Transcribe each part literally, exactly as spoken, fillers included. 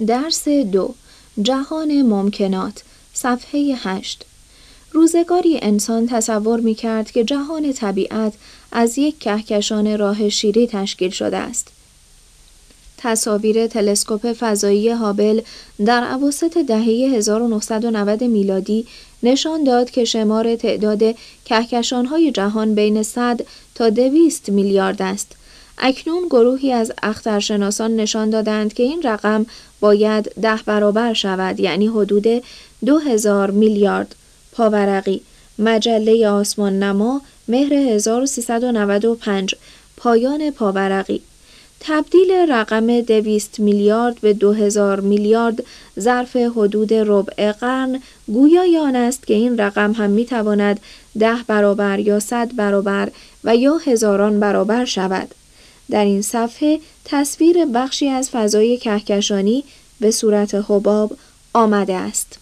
درس دو، جهان ممکنات، صفحه هشت. روزگاری انسان تصور می کرد که جهان طبیعت از یک کهکشان راه شیری تشکیل شده است. تصاویر تلسکوپ فضایی هابل در اواسط دهه هزار و نهصد و نود میلادی نشان داد که شمار تعداد کهکشان‌های جهان بین صد تا دویست میلیارد است. اکنون گروهی از اخترشناسان نشان دادند که این رقم باید ده برابر شود، یعنی حدود دو هزار میلیارد. پاورقی، مجله آسمان نما، مهر هزار و سیصد و نود و پنج، پایان پاورقی. تبدیل رقم دویست میلیارد به دو هزار میلیارد ظرف حدود ربع قرن گویای آن است که این رقم هم میتواند ده برابر یا صد برابر و یا هزاران برابر شود. در این صفحه تصویر بخشی از فضای کهکشانی به صورت حباب آمده است.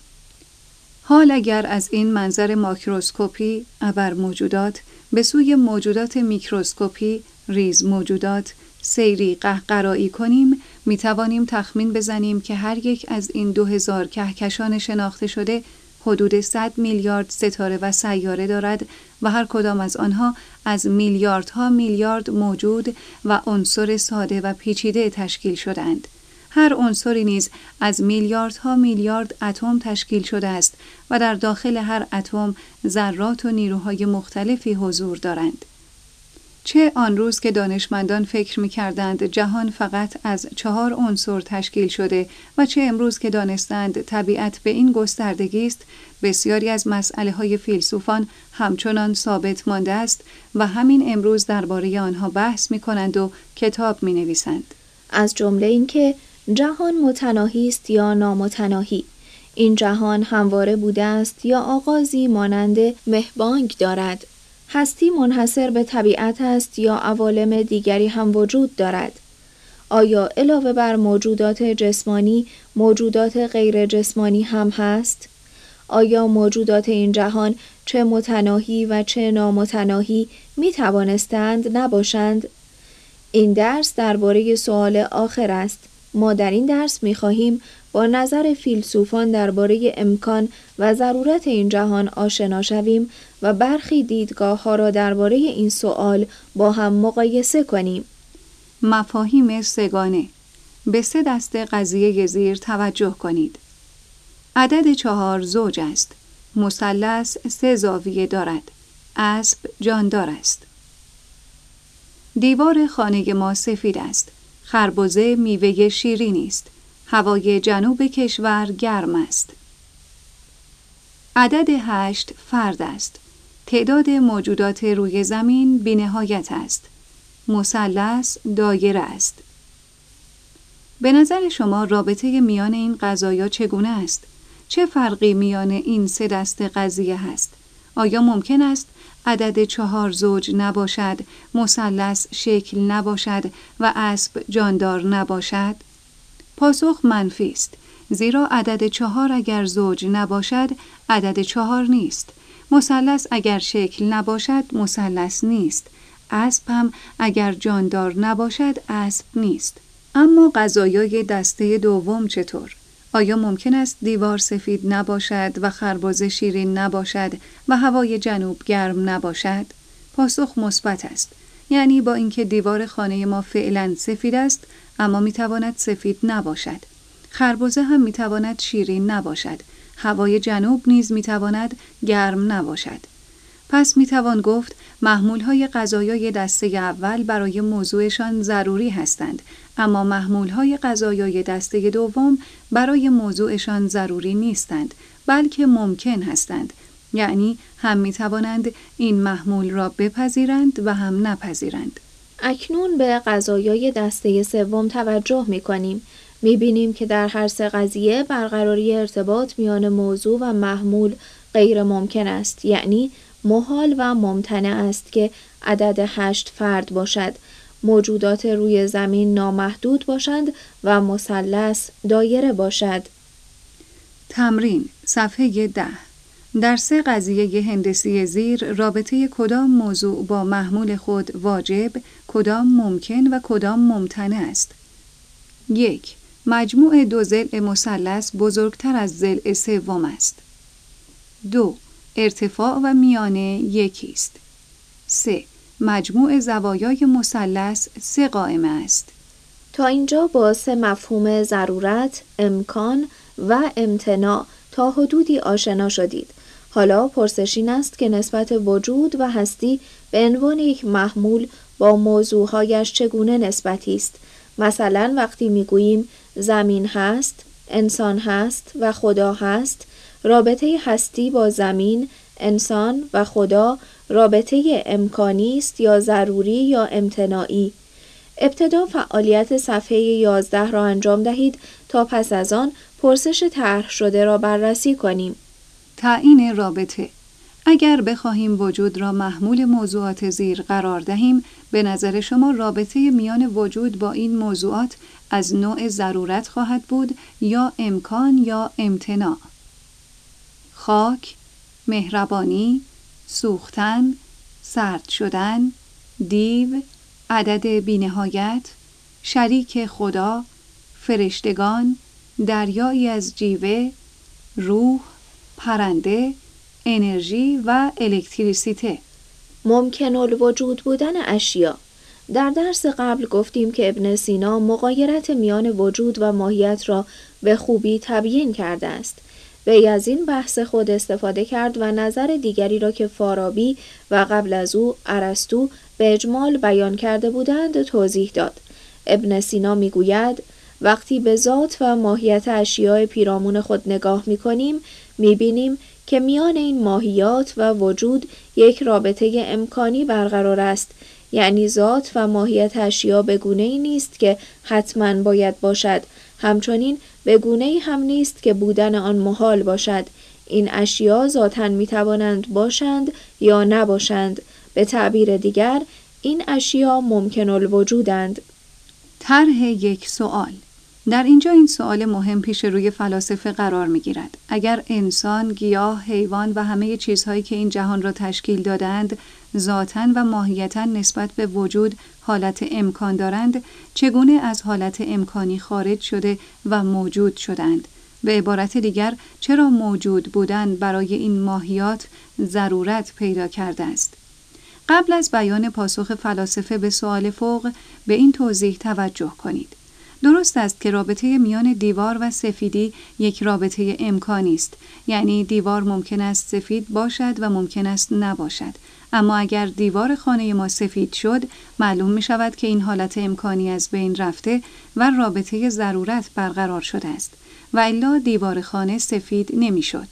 حال اگر از این منظر ماکروسکوپی ابر موجودات به سوی موجودات میکروسکوپی ریز موجودات سیری قهقرایی کنیم، می توانیم تخمین بزنیم که هر یک از این دو هزار کهکشان شناخته شده حدود صد میلیارد ستاره و سیاره دارد و هر کدام از آنها از میلیاردها میلیارد موجود و عنصر ساده و پیچیده تشکیل شده‌اند. هر عنصری نیز از میلیاردها میلیارد اتم تشکیل شده است و در داخل هر اتم ذرات و نیروهای مختلفی حضور دارند. چه آن روز که دانشمندان فکر می‌کردند جهان فقط از چهار عنصر تشکیل شده و چه امروز که دانستند طبیعت به این گستردگی است، بسیاری از مسئله‌های فیلسوفان همچنان ثابت مانده است و همین امروز درباره آنها بحث می‌کنند و کتاب می‌نویسند. از جمله اینکه جهان متناهی است یا نامتناهی، این جهان همواره بوده است یا آغازی مانند مهبانگ دارد، هستی منحصر به طبیعت است یا عوالم دیگری هم وجود دارد، آیا علاوه بر موجودات جسمانی موجودات غیر جسمانی هم هست؟ آیا موجودات این جهان چه متناهی و چه نامتناهی می توانستند نباشند؟ این درس درباره سوال آخر است. ما در این درس می خواهیم با نظر فیلسوفان درباره امکان و ضرورت این جهان آشنا شویم و برخی دیدگاه ها را درباره این سوال با هم مقایسه کنیم. مفاهیم سگانه. به سه دسته قضیه زیر توجه کنید. عدد چهار زوج است. مثلث سه زاویه دارد. اسب جاندار است. دیوار خانه ما سفید است. خربزه میوه شیرینی است. هوای جنوب کشور گرم است. عدد هشت فرد است. تعداد موجودات روی زمین بی‌نهایت است. مثلث دایره است. به نظر شما رابطه میان این قضایا چگونه است؟ چه فرقی میان این سه دسته قضیه هست؟ آیا ممکن است عدد چهار زوج نباشد، مثلث شکل نباشد و اسب جاندار نباشد؟ پاسخ منفی است، زیرا عدد چهار اگر زوج نباشد، عدد چهار نیست. مثلث اگر شکل نباشد، مثلث نیست. اسب هم اگر جاندار نباشد، اسب نیست. اما قضایای دسته دوم چطور؟ آیا ممکن است دیوار سفید نباشد و خربزه شیرین نباشد و هوای جنوب گرم نباشد؟ پاسخ مثبت است. یعنی با اینکه دیوار خانه ما فعلا سفید است، اما میتواند سفید نباشد. خربزه هم میتواند شیرین نباشد. هوای جنوب نیز میتواند گرم نباشد. پس میتوان گفت محمولهای غذایی دسته اول برای موضوعشان ضروری هستند، اما محمولهای غذایی دسته دوم برای موضوعشان ضروری نیستند، بلکه ممکن هستند. یعنی هم میتوانند این محمول را بپذیرند و هم نپذیرند. اکنون به قضایای دسته سوم توجه می‌کنیم. می‌بینیم که در هر سه قضیه برقراری ارتباط میان موضوع و محمول غیر ممکن است، یعنی محال و ممتنع است که عدد هشت فرد باشد، موجودات روی زمین نامحدود باشند و مثلث دایره باشد. تمرین صفحه ده. در سه قضیه هندسی زیر رابطه کدام موضوع با محمول خود واجب، کدام ممکن و کدام ممتنع است؟ یک. مجموع دو ضلع مثلث بزرگتر از ضلع سوم است. دو. ارتفاع و میانه یکی است. سه. مجموع زوایای مثلث سه قائمه است. تا اینجا با سه مفهوم ضرورت، امکان و امتناع تا حدودی آشنا شدید. حالا پرسش این است که نسبت وجود و هستی به عنوان یک محمول با موضوعهایش چگونه نسبتی است؟ مثلا وقتی میگوییم زمین هست، انسان هست و خدا هست، رابطه هستی با زمین، انسان و خدا رابطه امکانی است یا ضروری یا امتناعی؟ ابتدا فعالیت صفحه یازده را انجام دهید تا پس از آن پرسش طرح شده را بررسی کنیم. تعیین رابطه. اگر بخواهیم وجود را محمول موضوعات زیر قرار دهیم، به نظر شما رابطه میان وجود با این موضوعات از نوع ضرورت خواهد بود یا امکان یا امتناع؟ خاک، مهربانی، سوختن، سرد شدن، دیو، عدد بی‌نهایت، شریک خدا، فرشتگان، دریایی از جیوه، روح، پرنده، انرژی و الکتریسیته. ممکن الوجود بودن اشیا. در درس قبل گفتیم که ابن سینا مغایرت میان وجود و ماهیت را به خوبی تبیین کرده است. وی از این بحث خود استفاده کرد و نظر دیگری را که فارابی و قبل از او ارسطو به اجمال بیان کرده بودند توضیح داد. ابن سینا میگوید وقتی به ذات و ماهیت اشیاء پیرامون خود نگاه میکنیم میبینیم که میان این ماهیات و وجود یک رابطه امکانی برقرار است، یعنی ذات و ماهیت اشیا به گونه‌ای نیست که حتماً باید باشد، همچنین به گونه‌ای هم نیست که بودن آن محال باشد. این اشیا ذاتاً میتوانند باشند یا نباشند. به تعبیر دیگر این اشیا ممکن الوجودند. طرح یک سوال. در اینجا این سوال مهم پیش روی فلاسفه قرار می گیرد. اگر انسان، گیاه، حیوان و همه چیزهایی که این جهان را تشکیل دادند ذاتاً و ماهیتاً نسبت به وجود حالت امکان دارند، چگونه از حالت امکانی خارج شده و موجود شدند؟ به عبارت دیگر، چرا موجود بودن برای این ماهیات ضرورت پیدا کرده است؟ قبل از بیان پاسخ فلاسفه به سوال فوق، به این توضیح توجه کنید. درست است که رابطه میان دیوار و سفیدی یک رابطه امکانی است، یعنی دیوار ممکن است سفید باشد و ممکن است نباشد. اما اگر دیوار خانه ما سفید شد، معلوم می شود که این حالت امکانی از بین رفته و رابطه ضرورت برقرار شده است و الا دیوار خانه سفید نمی شد.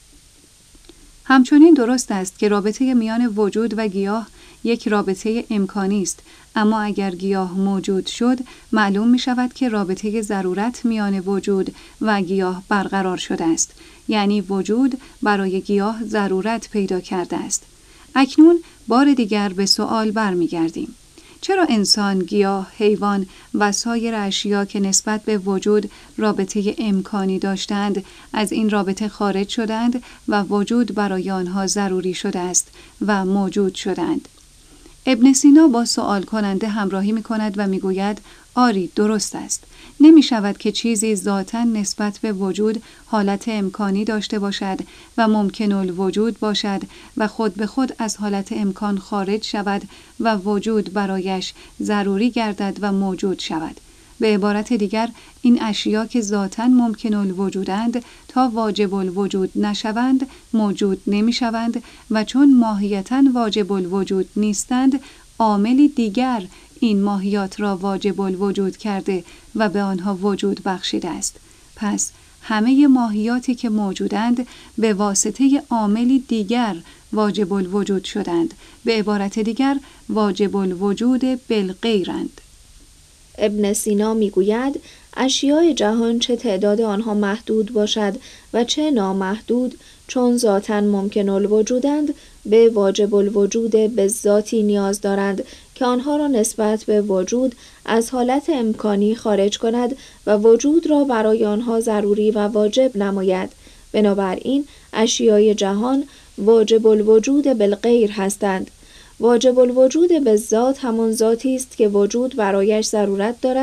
همچنین درست است که رابطه میان وجود و گیاه یک رابطه امکانی است، اما اگر گیاه موجود شد معلوم می شود که رابطه ضرورت میان وجود و گیاه برقرار شده است، یعنی وجود برای گیاه ضرورت پیدا کرده است. اکنون بار دیگر به سوال برمیگردیم. چرا انسان، گیاه، حیوان و سایر اشیا که نسبت به وجود رابطه امکانی داشتند از این رابطه خارج شدند و وجود برای آنها ضروری شده است و موجود شدند؟ ابن سینا با سوال کننده همراهی می کند و می گوید آری درست است. نمی شود که چیزی ذاتاً نسبت به وجود حالت امکانی داشته باشد و ممکن الوجود باشد و خود به خود از حالت امکان خارج شود و وجود برایش ضروری گردد و موجود شود. به عبارت دیگر این اشیا که ذاتاً ممکن الوجودند تا واجب الوجود نشوند موجود نمی شوند و چون ماهیتاً واجب الوجود نیستند عاملی دیگر این ماهیات را واجب الوجود کرده و به آنها وجود بخشیده است. پس همه ماهیاتی که موجودند به واسطه عاملی دیگر واجب الوجود شدند. به عبارت دیگر واجب الوجود بالغیرند. ابن سینا میگوید اشیاء جهان چه تعداد آنها محدود باشد و چه نامحدود، چون ذاتاً ممکن الوجودند به واجب الوجود به ذاتی نیاز دارند که آنها را نسبت به وجود از حالت امکانی خارج کند و وجود را برای آنها ضروری و واجب نماید. بنابراین اشیاء جهان واجب الوجود بالغیر هستند. واجب الوجود به ذات همان ذاتی است که وجود برایش ضرورت دارد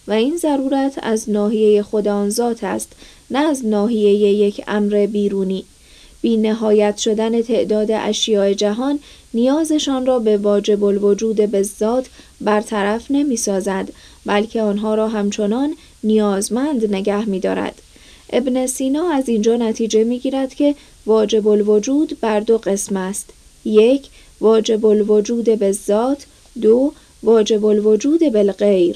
و این ضرورت از ناحیه خود آن ذات است، نه از ناحیه یک امر بیرونی. بی نهایت شدن تعداد اشیاء جهان نیازشان را به واجب الوجود بالذات برطرف نمی سازد، بلکه آنها را همچنان نیازمند نگه می دارد. ابن سینا از اینجا نتیجه می گیرد که واجب الوجود بر دو قسم است: یک، واجب الوجود بالذات، دو، واجب الوجود بالغیر.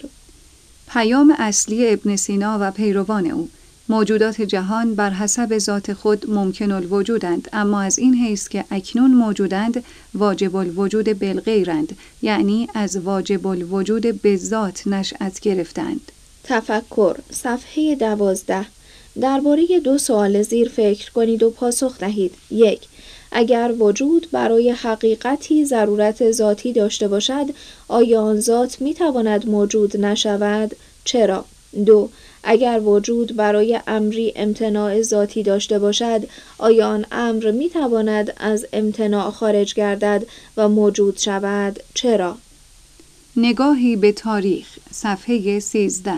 پیام اصلی ابن سینا و پیروان او: موجودات جهان بر حسب ذات خود ممکن الوجودند، اما از این حیث که اکنون موجودند واجب الوجود بالغیرند، یعنی از واجب الوجود بالذات نشأت گرفتند. تفکر، صفحه دوازده. درباره دو سوال زیر فکر کنید و پاسخ دهید. یک، اگر وجود برای حقیقتی ضرورت ذاتی داشته باشد، آیا آن ذات می تواند موجود نشود؟ چرا؟ دو، اگر وجود برای امری امتناع ذاتی داشته باشد، آیا آن امر می تواند از امتناع خارج گردد و موجود شود؟ چرا؟ نگاهی به تاریخ، صفحه سیزده.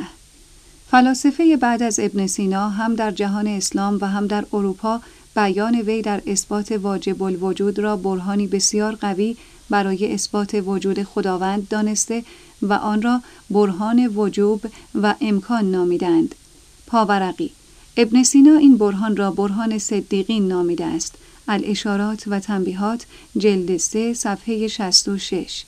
فلاسفه بعد از ابن سینا هم در جهان اسلام و هم در اروپا بیان وی در اثبات واجب الوجود را برهانی بسیار قوی برای اثبات وجود خداوند دانسته و آن را برهان وجوب و امکان نامیدند. پاورقی: ابن سینا این برهان را برهان صدیقین نامیده است. الاشارات و تنبیهات، جلد سه، صفحه شصت و شش.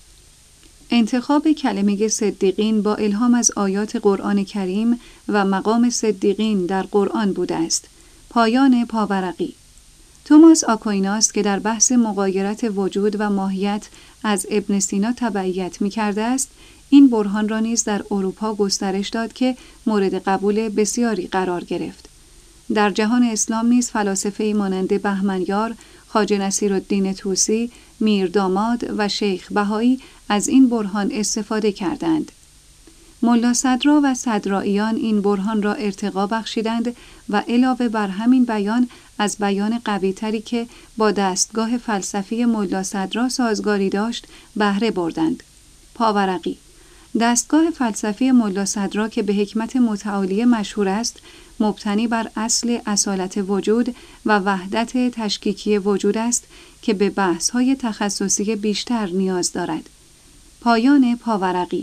انتخاب کلمه صدیقین با الهام از آیات قرآن کریم و مقام صدیقین در قرآن بوده است. پایان پاورقی. توماس آکویناس که در بحث مغایرت وجود و ماهیت از ابن سینا تبعیت می کرده است، این برهان را نیز در اروپا گسترش داد که مورد قبول بسیاری قرار گرفت. در جهان اسلام نیز فلاسفه مانند بهمنیار، خواجه نصیرالدین طوسی، میرداماد و شیخ بهایی از این برهان استفاده کردند. ملا صدرا و صدراییان این برهان را ارتقا بخشیدند و علاوه بر همین بیان از بیان قوی‌تری که با دستگاه فلسفی ملا صدرا سازگاری داشت بهره بردند. پاورقی: دستگاه فلسفی ملا صدرا که به حکمت متعالی مشهور است، مبتنی بر اصل اصالت وجود و وحدت تشکیکی وجود است که به بحث‌های تخصصی بیشتر نیاز دارد. پایان پاورقی.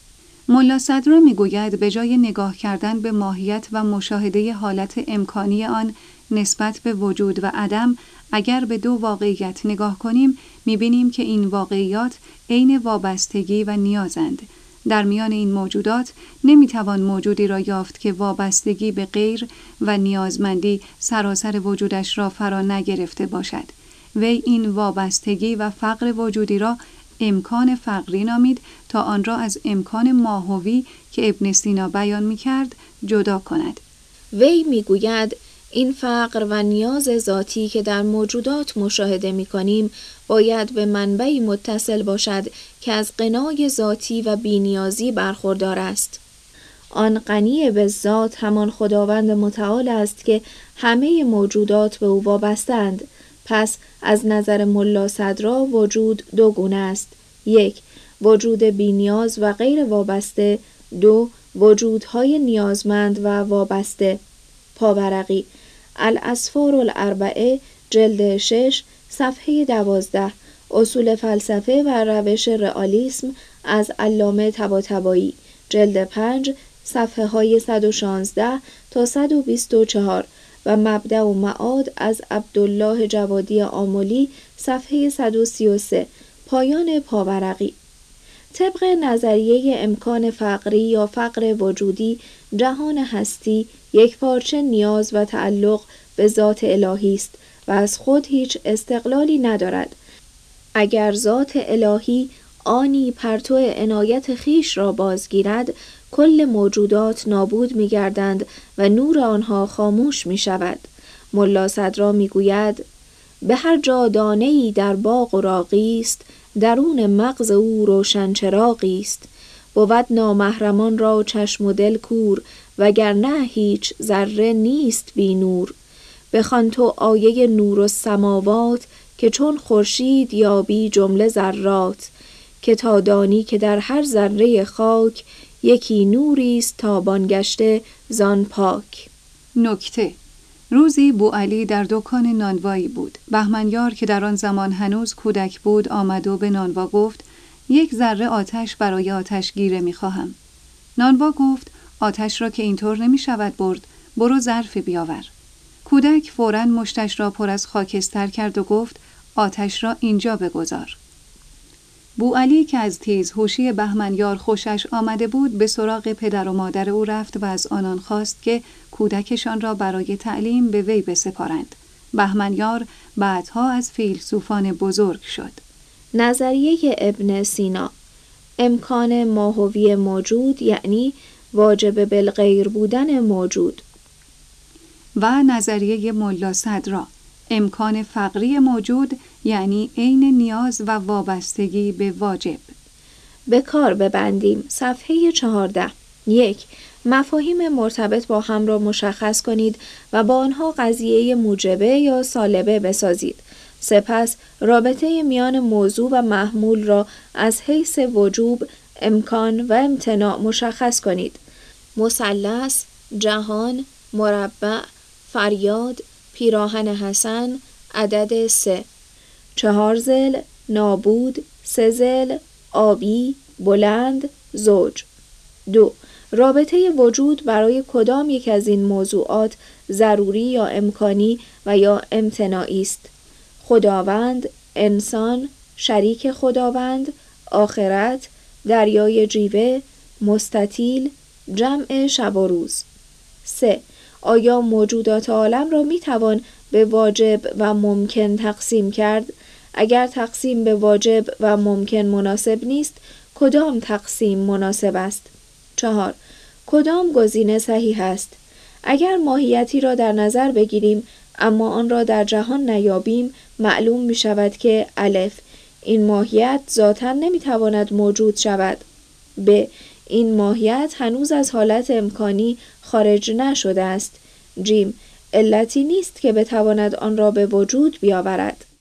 ملا صدرا میگوید به جای نگاه کردن به ماهیت و مشاهده حالت امکانی آن نسبت به وجود و عدم، اگر به دو واقعیت نگاه کنیم میبینیم که این واقعیات عین وابستگی و نیازند. در میان این موجودات نمیتوان موجودی را یافت که وابستگی به غیر و نیازمندی سراسر وجودش را فرا نگرفته باشد. وی این وابستگی و فقر وجودی را امکان فقری نامید تا آن را از امکان ماهوی که ابن سینا بیان می‌کرد جدا کند. وی می‌گوید این فقر و نیاز ذاتی که در موجودات مشاهده می‌کنیم باید به منبعی متصل باشد که از غنای ذاتی و بی‌نیازی برخوردار است. آن غنی به ذات همان خداوند متعال است که همه موجودات به او وابستند. پس از نظر ملا صدرا وجود دو گونه است: یک، وجود بی‌نیاز و غیر وابسته، دو، وجودهای نیازمند و وابسته. پاورقی: الاسفار الاربعه، جلد شش، صفحه دوازده. اصول فلسفه و روش رئالیسم از علامه طباطبایی، جلد پنج، صفحه های صد و شانزده تا صد و بیست و چهار و مبدأ و معاد از عبدالله جوادی آملی، صفحه صد و سی و سه. پایان پاورقی. طبق نظریه امکان فقری یا فقر وجودی، جهان هستی یک پارچه نیاز و تعلق به ذات الهی است و از خود هیچ استقلالی ندارد. اگر ذات الهی آنی پرتو عنایت خیش را بازگیرد، کل موجودات نابود می گردند و نور آنها خاموش می شود. ملا صدرا می گوید به هر جا دانه‌ای در باغ و راغی است، درون مغز او روشن چراغی است. بود نامحرمان را چشم و دل کور، وگرنه هیچ ذره نیست بی نور. بخوان تو آیه نور السماوات، که چون خورشید یابی جمله ذرات. که تا دانی که در هر ذره خاک، یکی نوری است تابان گشته زان پاک. نکته: روزی بوعلی در دکان نانوایی بود. بهمنیار که در آن زمان هنوز کودک بود آمد و به نانوا گفت: یک ذره آتش برای آتشگیره می خواهم. نانوا گفت: آتش را که اینطور نمی شود برد، برو ظرفی بیاور. کودک فوراً مشتش را پر از خاکستر کرد و گفت: آتش را اینجا بگذار. بوعلی که از تیزهوشی بهمنیار خوشش آمده بود به سراغ پدر و مادر او رفت و از آنان خواست که کودکشان را برای تعلیم به وی بسپارند. بهمنیار بعدها از فیلسوفان بزرگ شد. نظریه ابن سینا: امکان ماهوی موجود یعنی واجب بالغیر بودن موجود. و نظریه ملا صدرا: امکان فقری موجود یعنی عین نیاز و وابستگی به واجب. به کار ببندیم. صفحه چهارده. یک. مفاهیم مرتبط با هم را مشخص کنید و با آنها قضیه موجبه یا سالبه بسازید. سپس رابطه میان موضوع و محمول را از حیث وجوب، امکان و امتناع مشخص کنید. مثلث، جهان، مربع، فریاد، پیراهن حسن، عدد سه. چهار ظل، نابود، سه ظل، آبی، بلند، زوج. دو. رابطه وجود برای کدام یک از این موضوعات ضروری یا امکانی و یا امتناعی است؟ خداوند، انسان، شریک خداوند، آخرت، دریای جیوه، مستطیل، جمع شب و روز. سه. آیا موجودات عالم را می توان به واجب و ممکن تقسیم کرد؟ اگر تقسیم به واجب و ممکن مناسب نیست، کدام تقسیم مناسب است؟ چهار. کدام گزینه صحیح است؟ اگر ماهیتی را در نظر بگیریم اما آن را در جهان نیابیم، معلوم می شود که الف. این ماهیت ذاتاً نمی تواند موجود شود. ب. این ماهیت هنوز از حالت امکانی خارج نشده است. جیم. علتی نیست که بتواند آن را به وجود بیاورد.